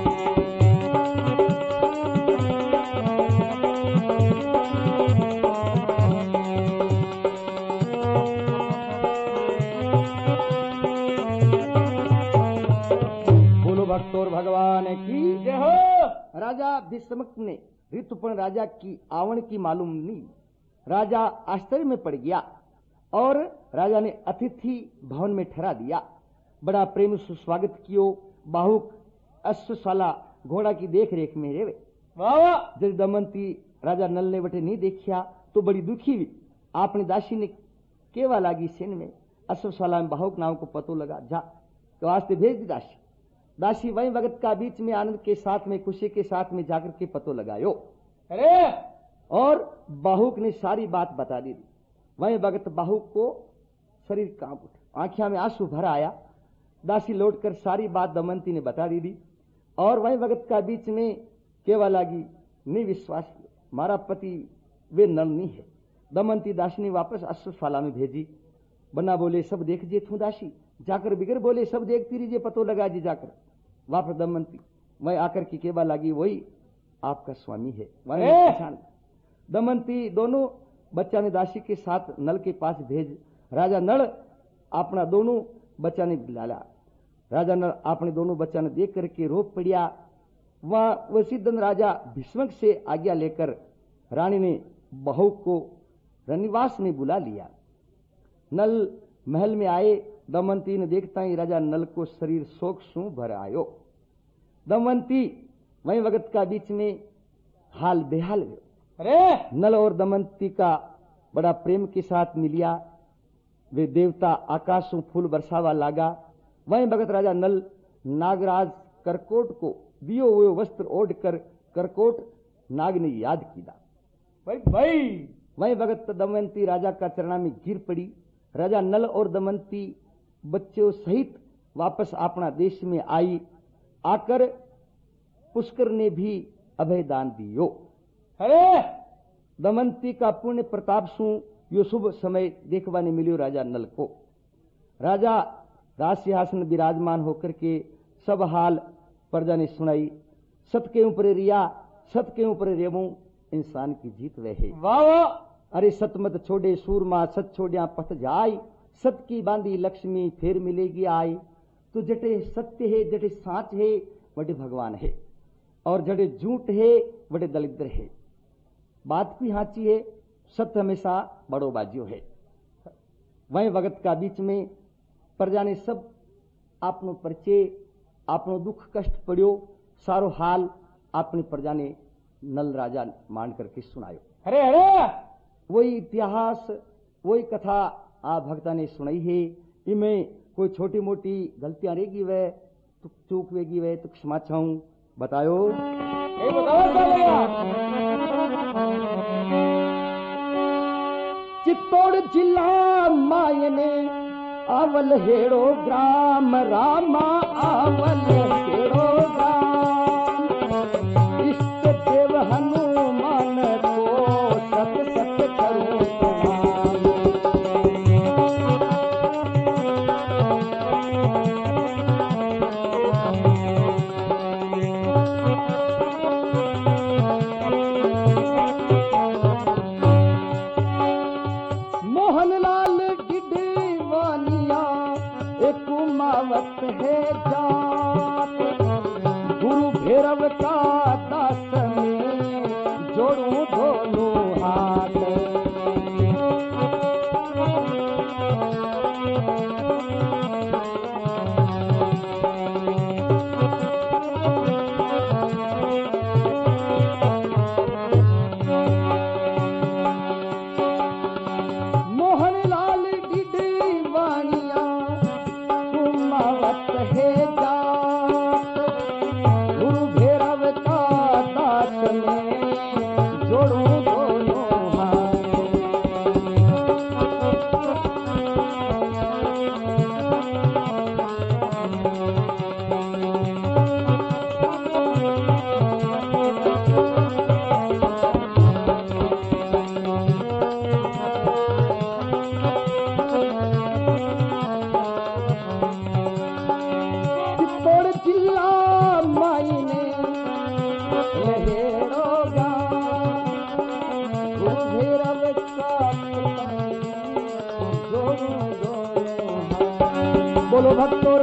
बोलो भक्तोर भगवान की जय हो। राजा भीष्मक ने ऋतुपर्ण राजा की आवन की मालूम नहीं। राजा आश्चर्य में पड़ गया और राजा ने अतिथि भवन में ठहरा दिया। बड़ा प्रेम सुस्वागत कियो। बाहुक अश्वशाला घोड़ा की देख रेख में रेवे। जब दमयंती राजा नल ने बटे नहीं देखिया तो बड़ी दुखी हुई। आपने दासी ने केवा लागी सेन में अश्वशाला में बाहुक नाम को पतो लगा जा तो वास्ते भेज दी दासी। दासी वही वक्त का बीच में आनंद के साथ में खुशी के साथ में जाकर के पतो लगायो। अरे और बाहुक ने सारी बात बता दी। वही वक्त बाहुक को शरीर कांप उठा, आंखिया में आंसू भर आया। दासी लौटकर सारी बात दमयंती ने बता दी और वही वक्त का बीच में केवा लागी नहीं विश्वास मारा पति वे नल नहीं है। दमयंती दासी ने वापस अश्वशाला में भेजी। बना बोले सब देख जे थू दासी, जाकर बिगर बोले सब देखती रहिए पतो लगा जी जाकर। वापस दमयंती वही आकर की केवा लागी वही आपका स्वामी है। पहचान दमयंती दोनों बच्चा ने दासी के साथ नल के पास भेज। राजा नल अपना दोनों बच्चा ने लाला। राजा नल अपने दोनों बच्चा ने देख करके रो पड़िया। वह वसीदन राजा भीष्मक से आज्ञा लेकर रानी ने बहू को रनिवास में बुला लिया। नल महल में आए। दमयंती ने देखता ही राजा नल को शरीर शोक सू भर आयो। दमयंती वही वक्त का बीच में हाल बेहाल हुए। अरे नल और दमयंती का बड़ा प्रेम के साथ मिलिया। वे देवता आकाशों फूल बरसावा लागा। वहीं भगत राजा नल नागराज करकोट को दियो हुए वस्त्र ओढ़ कर करकोट नाग ने याद किया। भाई वहीं भगत दमयंती राजा का चरणा में गिर पड़ी। राजा नल और दमयंती बच्चों सहित वापस अपना देश में आई। आकर पुष्कर ने भी अभय दान दियो। अरे दमयंती का पुण्य प्रताप सु यो शुभ समय देखवाने मिलियो राजा नल को। राजा राज सिंहासन विराजमान होकर के सब हाल प्रजा ने सुनाई। सत के ऊपर रिया सत के ऊपर रेमो इंसान की जीत रहे। वाह वाह। अरे सत मत छोड़े सूरमा सत छोड़िया पथ जाय। सत की बांधी लक्ष्मी फिर मिलेगी आई। तो जटे सत्य है जटे साच है वटे भगवान है और जटे झूठ है वटे दलिद्र है। बात भी हाची है। सत्य हमेशा बड़ो बाजियो है। वहीं वक्त का बीच में प्रजा ने सब आपनो परिचय आपनो दुख कष्ट पड़ियो सारो हाल अपनी प्रजा ने नल राजा मान करके सुनायो। अरे अरे वही इतिहास वही कथा आप भक्ता ने सुनाई है। इनमें कोई छोटी मोटी गलतियां रहेगी वह तो चूक वेगी वह तो क्षमा चाहूं। बतायो चित्तौड़ जिला मायने आवल हेड़ो ग्राम रामा आवल हेड़ो ग्राम। इष्ट देव हनुमान को सत सत करूं मोहनलाल गिडवानिया एक कुमावत है जात। गुरु भैरव का दास में जोड़ूं दोनों हाथ। मोहनलाल गिडवानिया कुमावत है जात। गुरु भैरव का दास में जोड़ूं दोनों हाथ। चित्तौड़ जिला मायने हेड़ो गाम। गुरु भैरव का जोड़ूं दोनों हाथ। बोलो भक्तो